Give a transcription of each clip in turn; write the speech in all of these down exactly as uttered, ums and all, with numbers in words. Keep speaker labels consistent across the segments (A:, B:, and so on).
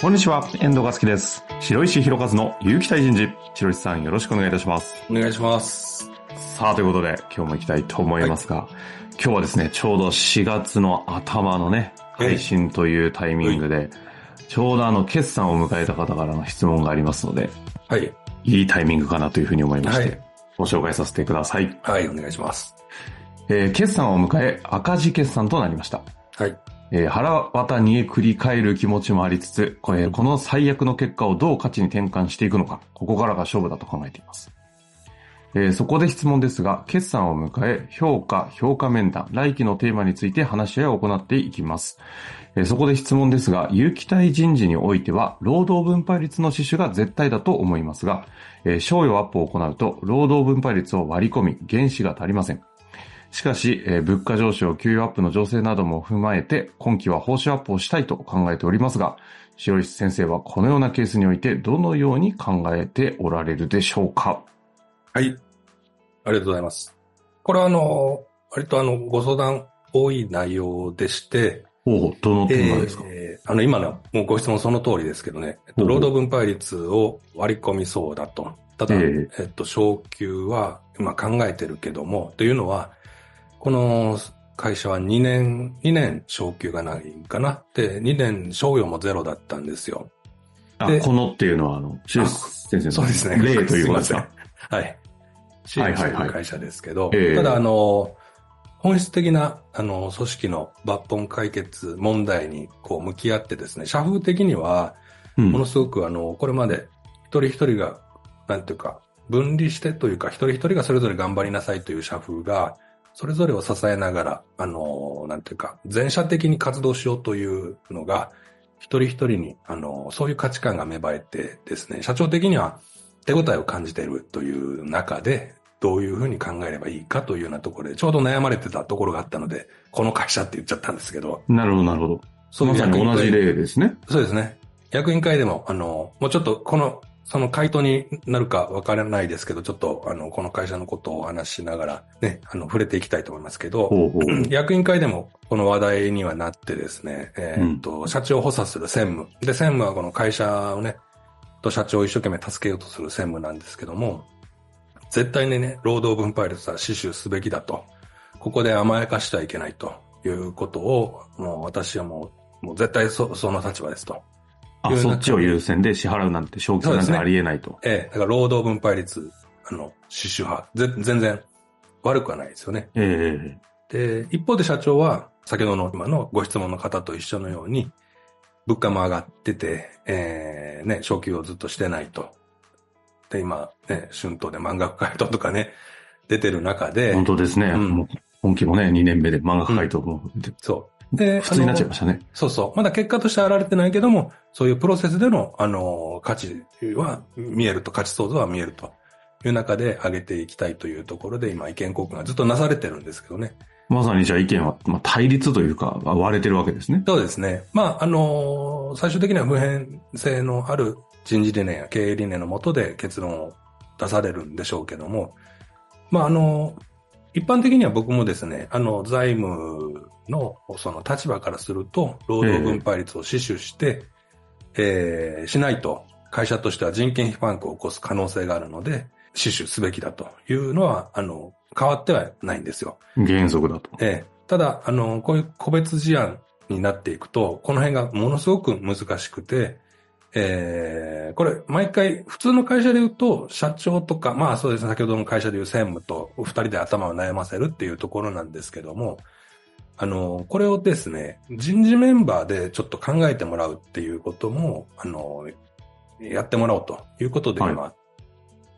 A: こんにちは、遠藤和樹です。白石弘和の有機体人事。白石さん、よろしくお願いいたします。
B: お願いします。
A: さあ、ということで、今日も行きたいと思いますが、はい、今日はですね、ちょうどしがつの頭のね、配信というタイミングで、はい、ちょうどあの、決算を迎えた方からの質問がありますので、
B: はい。
A: いいタイミングかなというふうに思いまして、
B: はい、
A: ご紹介させてください。
B: はい、お願いします。
A: えー、決算を迎え、赤字決算となりました。
B: はい。
A: えー、腹渡にえ繰り返る気持ちもありつつ、これ、この最悪の結果をどう価値に転換していくのか、ここからが勝負だと考えています。えー、そこで質問ですが、決算を迎え、評価、評価面談、来期のテーマについて話し合いを行っていきます。えー、そこで質問ですが、有機体人事においては、労働分配率の死守が絶対だと思いますが、えー、賞与アップを行うと、労働分配率を割り込み、原資が足りません。しかし、えー、物価上昇、給与アップの情勢なども踏まえて、今期は報酬アップをしたいと考えておりますが、白石先生はこのようなケースにおいてどのように考えておられるでしょうか？
B: はい。ありがとうございます。これはあの、割とあの、ご相談多い内容でして、
A: おお、どのテーマですか？
B: えー、あの、今の、もうご質問その通りですけどね、えっと、労働分配率を割り込みそうだと。ただ、えー、えっと、昇給は今考えてるけども、というのは、この会社はにねん、にねん昇給がないかな。で、にねん賞与もゼロだったんですよ。
A: あ、このっていうのは、あの、白石先生の
B: そうですね。
A: 例ということですか？
B: はい。支援している会社ですけど、
A: はいはいはい、
B: ただ、あの、本質的な、あの、組織の抜本解決問題に、こう、向き合ってですね、社風的には、ものすごく、あの、これまで、一人一人が、なんていうか、分離してというか、一人一人がそれぞれ頑張りなさいという社風が、それぞれを支えながら、あの、なんていうか、全社的に活動しようというのが、一人一人に、あの、そういう価値観が芽生えてですね、社長的には手応えを感じているという中で、どういうふうに考えればいいかというようなところで、ちょうど悩まれてたところがあったので、この会社って言っちゃったんですけど。
A: なるほど、なるほど。そうまさに同じ例ですね。
B: そうですね。役員会でも、あの、もうちょっとこの、その回答になるかわからないですけど、ちょっと、あの、この会社のことをお話ししながら、ね、あの、触れていきたいと思いますけど、ほうほう役員会でもこの話題にはなってですね、えー、っと、うん、社長を補佐する専務。で、専務はこの会社をね、と社長を一生懸命助けようとする専務なんですけども、絶対にね、労働分配率は死守すべきだと。ここで甘やかしてはいけないということを、もう私はもう、もう絶対そ、その立場ですと。
A: あ、そっちを優先で支払うなんて、昇給なんてありえないと。
B: ええ、だから労働分配率、あの、死守派、ぜ全然悪くはないですよね。
A: え
B: えで、一方で社長は、先ほどの今のご質問の方と一緒のように、物価も上がってて、えー、ね、昇給をずっとしてないと。で、今、ね、春闘で満額回答とかね、出てる中で。
A: 本当ですね。うん、もう今期もね、にねんめで満額回答も、うん、
B: そう。
A: で、普通になっちゃいましたね。
B: そうそう。まだ結果として現れてないけども、そういうプロセスでの、あの、価値は見えると、価値創造は見えるという中で上げていきたいというところで、今意見交換がずっとなされてるんですけどね。
A: まさにじゃあ意見は、まあ、対立というか、割れてるわけですね。
B: そうですね。まあ、あの、最終的には普遍性のある人事理念や経営理念の下で結論を出されるんでしょうけども、まあ、あの、一般的には僕もですね、あの、財務のその立場からすると、労働分配率を死守して、えー、えー、しないと、会社としては人件費パンクを起こす可能性があるので、死守すべきだというのは、あの、変わってはないんですよ。
A: 原則だと。
B: えー、ただ、あの、こういう個別事案になっていくと、この辺がものすごく難しくて、えー、これ、毎回、普通の会社で言うと、社長とか、まあそうですね、先ほどの会社で言う専務と二人で頭を悩ませるっていうところなんですけども、あの、これをですね、人事メンバーでちょっと考えてもらうっていうことも、あの、やってもらおうということで今、はい、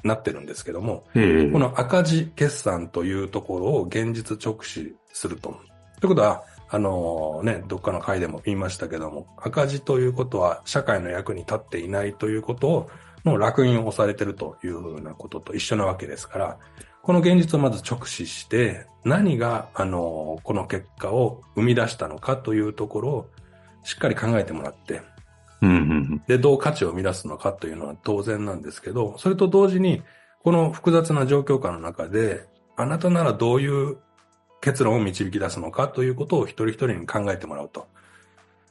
B: なってるんですけども、この赤字決算というところを現実直視すると。ということは、あのね、どっかの回でも言いましたけども、赤字ということは社会の役に立っていないということを、の烙印を押されているというふうなことと一緒なわけですから、この現実をまず直視して、何が、あの、この結果を生み出したのかというところをしっかり考えてもらって、
A: うんうんうん、
B: で、どう価値を生み出すのかというのは当然なんですけど、それと同時に、この複雑な状況下の中で、あなたならどういう結論を導き出すのかということを一人一人に考えてもらうと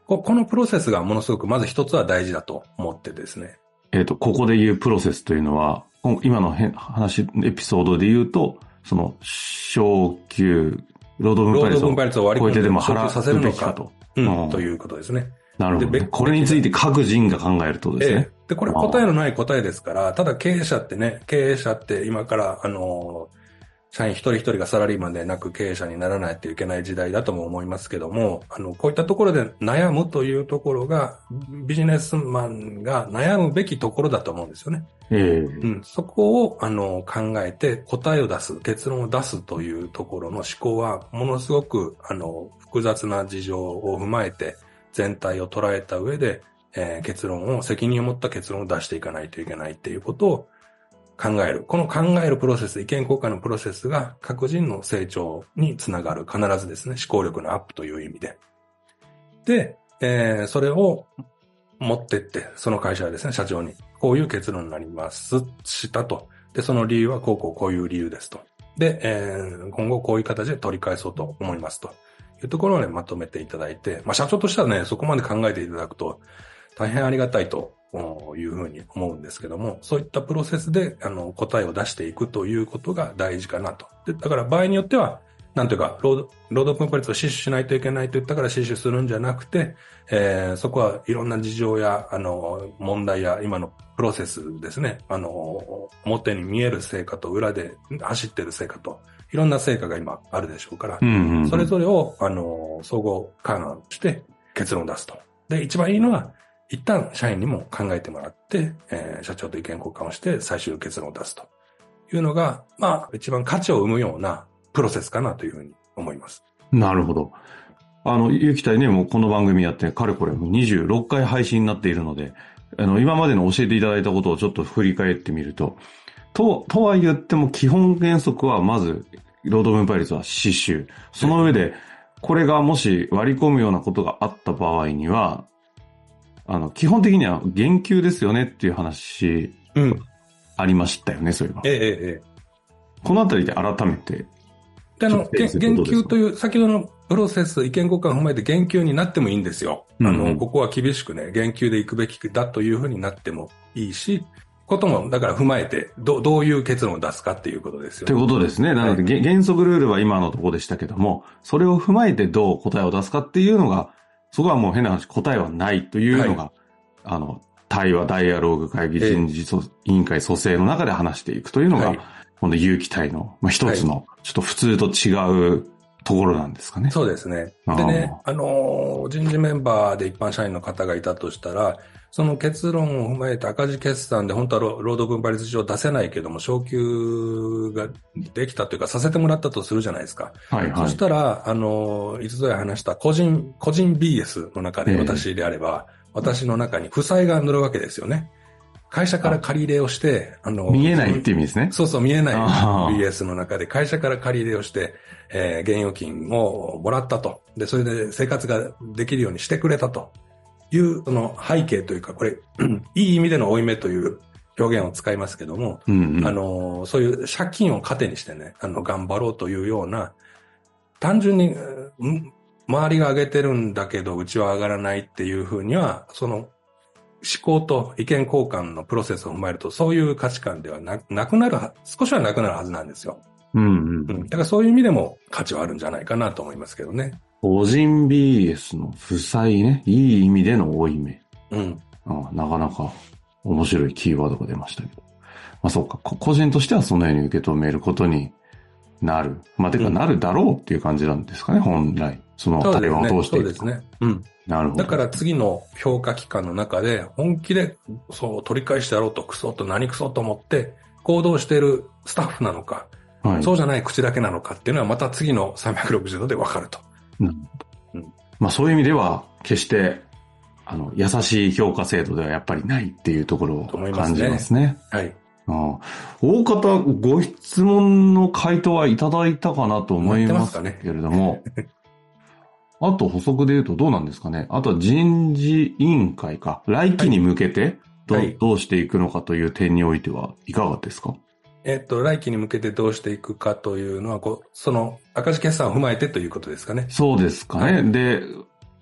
B: こ、このプロセスがものすごくまず一つは大事だと思ってですね。
A: えっと、ここで言うプロセスというのは、今の話、エピソードで言うと、その、昇給、労働分配率を
B: 労働分配率を割り込んで
A: 超えてでも
B: 昇給させる
A: 払う
B: のか
A: べきかと。
B: うん、
A: うん
B: ということですね。
A: なるほど、ね。
B: で
A: これについて各人が考えるとですね。
B: ええ。で、これ答えのない答えですから、ただ経営者ってね、経営者って今から、あの、社員一人一人がサラリーマンでなく経営者にならないといけない時代だとも思いますけども、あの、こういったところで悩むというところが、ビジネスマンが悩むべきところだと思うんですよね。
A: ええ
B: うん、そこを、あの、考えて答えを出す、結論を出すというところの思考は、ものすごく、あの、複雑な事情を踏まえて、全体を捉えた上で、えー、結論を、責任を持った結論を出していかないといけないっていうことを考える。この考えるプロセス、意見交換のプロセスが各人の成長につながる。必ずですね、思考力のアップという意味で。で、えー、それを持ってって、その会社はですね、社長に、こういう結論になります、したと。で、その理由はこうこうこういう理由ですと。で、えー、今後こういう形で取り返そうと思いますと。いうところをね、まとめていただいて、まあ社長としてはね、そこまで考えていただくと、大変ありがたいというふうに思うんですけども、そういったプロセスで、あの、答えを出していくということが大事かなと。で、だから場合によっては、なんていうか、労働、労働分配率を死守しないといけないと言ったから死守するんじゃなくて、えー、そこはいろんな事情や、あの、問題や今のプロセスですね、あの、表に見える成果と裏で走ってる成果と、いろんな成果が今あるでしょうから、
A: うんうんうん、
B: それぞれを、あの、総合勘案して結論を出すと。で、一番いいのは、一旦社員にも考えてもらって、えー、社長と意見交換をして最終結論を出すというのが、まあ、一番価値を生むようなプロセスかなというふうに思います。
A: なるほど。あの、ゆきたいね、もうこの番組やって、かれこれにじゅうろっかい配信になっているので、あの、今までの教えていただいたことをちょっと振り返ってみると、と、とは言っても基本原則はまず、労働分配率は死守。その上で、これがもし割り込むようなことがあった場合には、あの、基本的には減給ですよねっていう話、うん。ありましたよね、そういえば。
B: ええ、ええ。
A: このあたりで改めて。
B: で、あの、減給という、先ほどのプロセス、意見交換を踏まえて減給になってもいいんですよ。うんうん、あの、ここは厳しくね、減給で行くべきだというふうになってもいいし、ことも、だから踏まえて、ど、どういう結論を出すかっていうことですよね。
A: ということですね。なので、はい、原則ルールは今のところでしたけども、それを踏まえてどう答えを出すかっていうのが、そこはもう変な話、答えはないというのが、はい、あの、対話、ダイアローグ会議、人事委員会蘇生の中で話していくというのが、はい、この有機体の、まあ、一つの、ちょっと普通と違うところなんですかね。
B: そうですね。でね、あのー、人事メンバーで一般社員の方がいたとしたら、その結論を踏まえて赤字決算で本当は労働分配率上出せないけども、昇給ができたというかさせてもらったとするじゃないですか。はいはい。そしたら、あの、いつぞや話した個人、個人 ビーエス の中で私であれば、えー、私の中に負債が乗るわけですよね。会社から借り入れをして、あの、
A: 見えないっていう意味ですね。
B: そうそう、見えない ビーエス の中で会社から借り入れをして、えー、現預金をもらったと。で、それで生活ができるようにしてくれたと。いう、その背景というか、これ、いい意味での負い目という表現を使いますけども、うんうん、あの、そういう借金を糧にしてね、あの、頑張ろうというような、単純に、周りが上げてるんだけど、うちは上がらないっていうふうには、その、思考と意見交換のプロセスを踏まえると、そういう価値観ではな、なくなるは、少しはなくなるはずなんですよ。うんうん。うん。だからそういう意味でも価値はあるんじゃないかなと思いますけどね。
A: 個人 ビーエス の負債ね。いい意味での負い目。うん。ああ、なかなか面白いキーワードが出ましたけど。まあそうか、個人としてはそのように受け止めることになる。まあてかなるだろうっていう感じなんですかね、うん、本来。その対話を通していく。
B: そうですね。そうですね。うん。
A: なるほど。
B: だから次の評価期間の中で本気でそう取り返してやろうとクソと何クソと思って行動しているスタッフなのか、はい、そうじゃない口だけなのかっていうのはまた次のさんびゃくろくじゅうどで分かると。なるほど。
A: うん、まあそういう意味では決してあの優しい評価制度ではやっぱりないっていうところを感じますね。
B: はい。
A: ああ、大方ご質問の回答はいただいたかなと思いますけれども、あと補足で言うとどうなんですかね。あとは人事委員会か。来期に向けてど、はい、どうしていくのかという点においてはいかがですか？
B: えっと、来期に向けてどうしていくかというのは、こう、その赤字決算を踏まえてということですかね。
A: そうですかね。はい、で、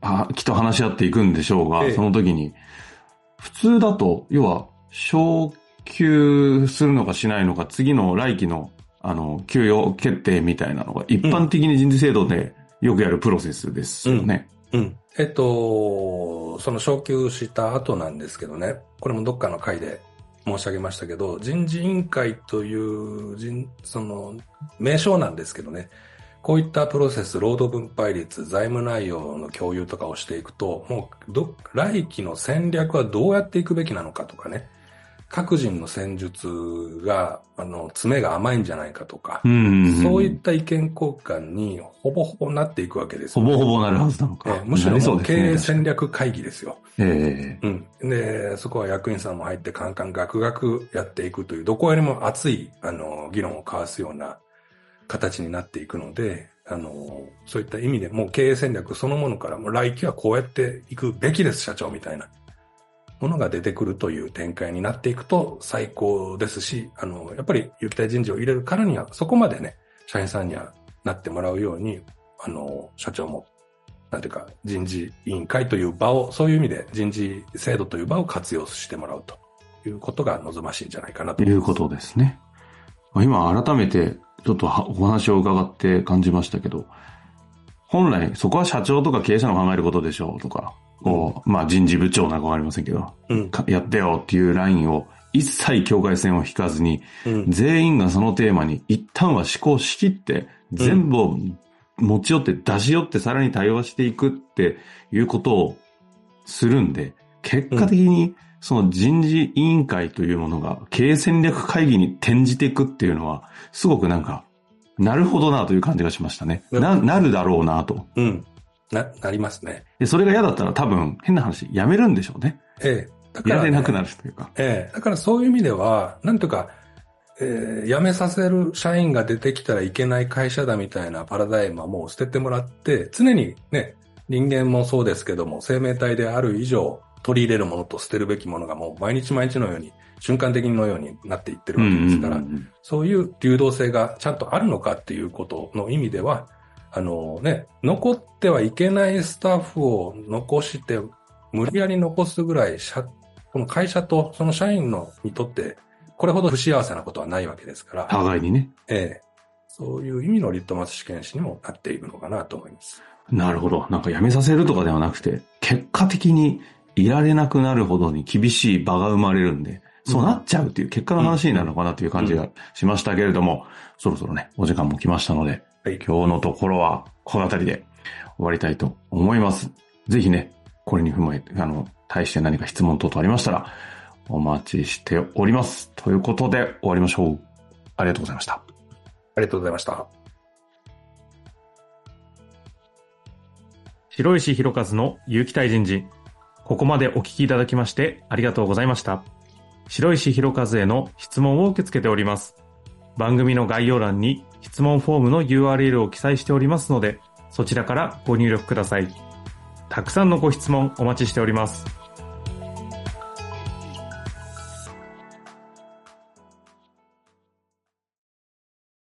A: あ、きっと話し合っていくんでしょうが、
B: ええ、
A: その時に、普通だと、要は、昇給するのかしないのか、次の来期の、あの、給与決定みたいなのが、一般的に人事制度でよくやるプロセスですよね。
B: うん。うん。えっと、その昇給した後なんですけどね、これもどっかの回で申し上げましたけど、人事委員会という人、その、名称なんですけどね、こういったプロセス、労働分配率、財務内容の共有とかをしていくと、もうど、来期の戦略はどうやっていくべきなのかとかね、各人の戦術が、あの、詰めが甘いんじゃないかとか、
A: うんうんうん、
B: そういった意見交換にほぼほぼなっていくわけですよ、
A: ね。ほぼほぼなるはずなのか。
B: えー、むしろもう経営戦略会議ですよ。
A: ええ
B: ー、うん。で、そこは役員さんも入ってカンカンガクガクやっていくという、どこよりも熱い、あの、議論を交わすような形になっていくので、あの、そういった意味でもう経営戦略そのものからもう来期はこうやっていくべきです、社長みたいなものが出てくるという展開になっていくと最高ですし、あの、やっぱり有期待人事を入れるからにはそこまでね、社員さんにはなってもらうように、あの、社長も、なんていうか人事委員会という場を、そういう意味で人事制度という場を活用してもらうということが望ましいんじゃないかなと思います。
A: いうことですね。今改めてちょっとお話を伺って感じましたけど、本来そこは社長とか経営者の考えることでしょうとか、こう、うん、まあ人事部長なんかわかりませんけど、うん、やってよっていうラインを一切境界線を引かずに、うん、全員がそのテーマに一旦は思考しきって、全部を持ち寄って出し寄ってさらに対話していくっていうことをするんで、結果的にその人事委員会というものが経営戦略会議に転じていくっていうのは、すごくなんか、なるほどなという感じがしましたね。な、なるだろうなと。
B: うん。な、なりますね。
A: で、それが嫌だったら多分、変な話、やめるんでしょうね。
B: ええ。
A: だから、ね、やれなくなるというか。
B: ええ。だからそういう意味では、なんとか、えー、辞めさせる社員が出てきたらいけない会社だみたいなパラダイムはもう捨ててもらって、常にね、人間もそうですけども、生命体である以上、取り入れるものと捨てるべきものがもう毎日毎日のように、瞬間的のようになっていってるわけですから、うんうんうん、そういう流動性がちゃんとあるのかっていうことの意味では、あのね、残ってはいけないスタッフを残して、無理やり残すぐらい、この会社とその社員のにとって、これほど不幸せなことはないわけですから。
A: 互いにね。
B: ええ。そういう意味のリットマス試験紙にもなっているのかなと思います。
A: なるほど。なんか辞めさせるとかではなくて、結果的にいられなくなるほどに厳しい場が生まれるんで、そうなっちゃうっていう結果の話になるのかなという感じがしましたけれども、うんうん、そろそろね、お時間も来ましたので、はい、今日のところはこのあたりで終わりたいと思います。ぜひね、これに踏まえて、あの、対して何か質問等々ありましたら、お待ちしております。ということで終わりましょう。ありがとうございました。
B: ありがとうございました。
C: 白石弘和の有期待人事。ここまでお聞きいただきましてありがとうございました。白石弘和への質問を受け付けております。番組の概要欄に質問フォームの ユーアールエル を記載しておりますので、そちらからご入力ください。たくさんのご質問お待ちしております。